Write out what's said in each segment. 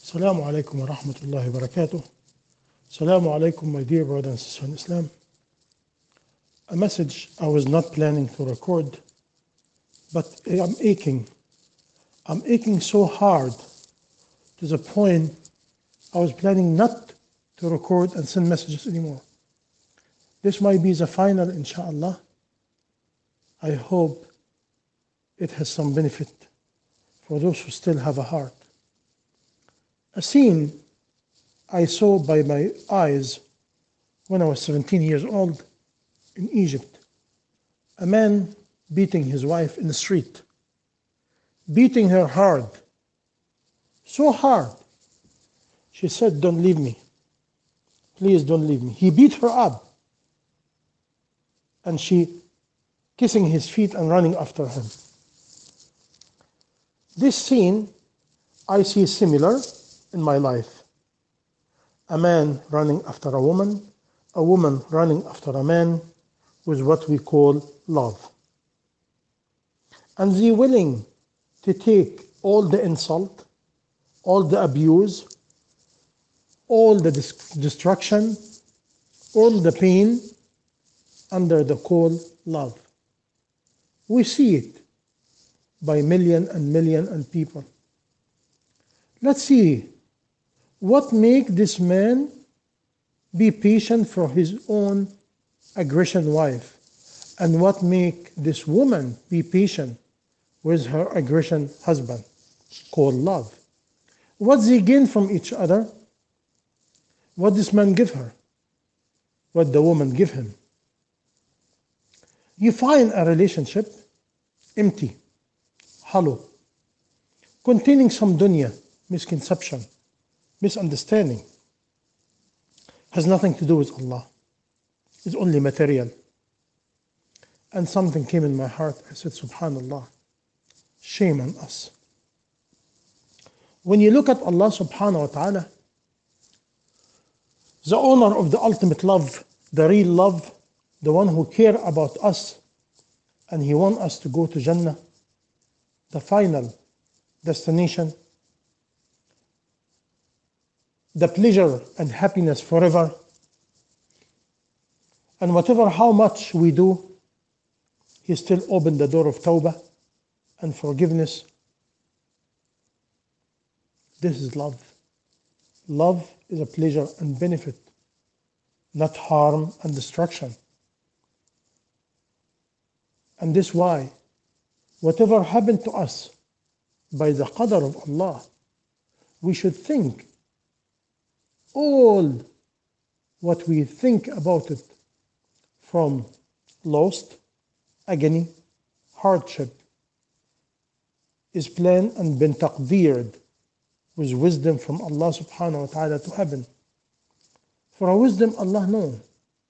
Assalamu alaikum wa rahmatullahi wa barakatuh. Assalamu alaikum, my dear brothers and sisters in Islam. A message I was not planning to record, but I'm aching. I'm aching so hard to the point I was planning not to record and send messages anymore. This might be the final, inshallah. I hope it has some benefit for those who still have a heart. A scene I saw by my eyes when I was 17 years old in Egypt. A man beating his wife in the street, beating her hard, so hard. She said, "Don't leave me. Please don't leave me." He beat her up, and she kissing his feet and running after him. This scene I see similar in my life. A man running after a woman running after a man with what we call love. And they're willing to take all the insult, all the abuse, all the destruction, all the pain under the call love. We see it by million and people. Let's see what make this man be patient for his own aggression wife, and what make this woman be patient with her aggression husband, called love. What they gain from each other? What this man give her? What the woman give him? You find a relationship empty, hollow, containing some dunya, misconception, misunderstanding. Has nothing to do with Allah. It's only material. And something came in my heart. I said, Subhanallah, shame on us. When you look at Allah subhanahu wa ta'ala, the owner of the ultimate love, the real love, the one who cares about us, and He wants us to go to Jannah, the final destination, the pleasure and happiness forever. And whatever, how much we do, He still opened the door of tawbah and forgiveness. This is love. Love is a pleasure and benefit, not harm and destruction. And this is why, whatever happened to us by the qadr of Allah, we should think all what we think about it, from loss, agony, hardship, is planned and been taqdeered with wisdom from Allah subhanahu wa ta'ala to happen. For a wisdom Allah knows.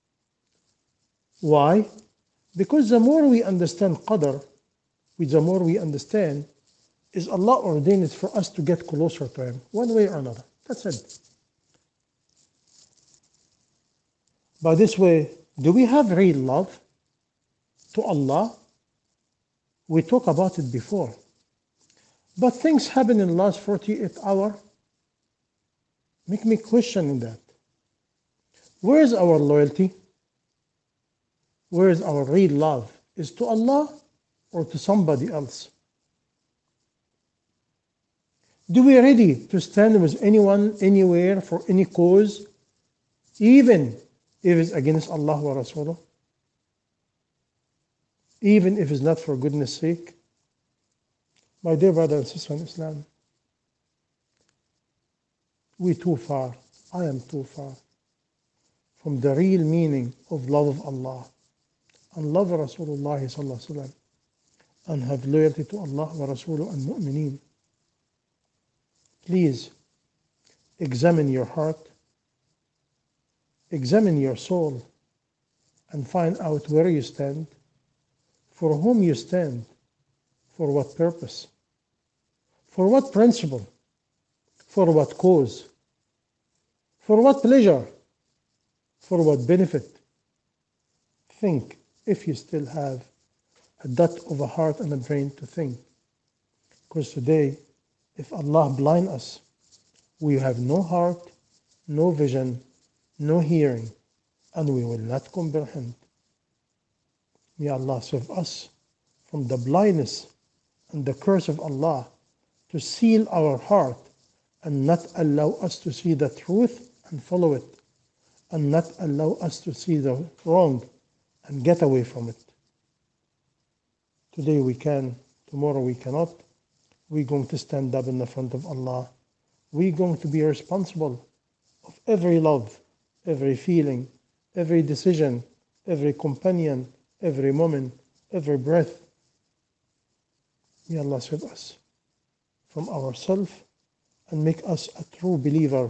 Why? Because the more we understand qadr, the more we understand is Allah ordained it for us to get closer to Him, one way or another. That's it. By this way, do we have real love to Allah? We talked about it before. But things happen in the last 48 hours. Make me question that. Where is our loyalty? Where is our real love? Is to Allah or to somebody else? Do we ready to stand with anyone, anywhere, for any cause, even if it's against Allah wa Rasuluh? Even if it's not for goodness sake? My dear brothers and sisters in Islam, we too far, I am too far from the real meaning of love of Allah and love of Rasulullah sallallahu alaihi wasallam, and have loyalty to Allah wa Rasuluh and mu'mineen. Please examine your heart, examine your soul, and find out where you stand, for whom you stand, for what purpose, for what principle, for what cause, for what pleasure, for what benefit. Think, if you still have a dot of a heart and a brain to think. Because today, if Allah blind us, We have no heart, no vision, no hearing, and we will not comprehend. May Allah save us from the blindness and the curse of Allah to seal our heart and not allow us to see the truth and follow it, and not allow us to see the wrong and get away from it. Today we can, tomorrow we cannot. We're going to stand up in the front of Allah. We're going to be responsible of every love, every feeling, every decision, every companion, every moment, every breath. May Allah save us from ourselves and make us a true believer.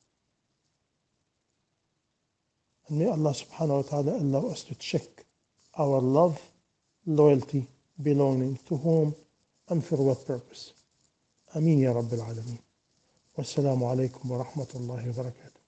And may Allah subhanahu wa ta'ala allow us to check our love, loyalty, belonging to whom and for what purpose. Ameen ya Rabbil Alameen. Wassalamu alaikum wa rahmatullahi wa barakatuh.